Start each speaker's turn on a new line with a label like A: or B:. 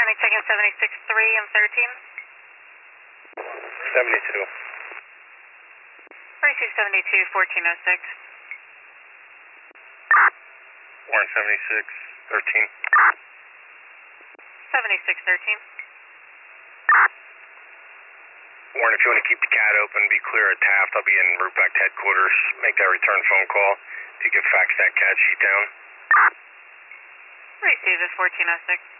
A: checking 76-3 and 13.
B: 72.
A: 4272, 1406.
B: Warren 76, 13.
A: 7613.
B: Warren, if you want to keep the CAT open, be clear at Taft. I'll be in route back to headquarters. Make that return phone call. If you can fax that CAT sheet down.
A: Receive it, 1406.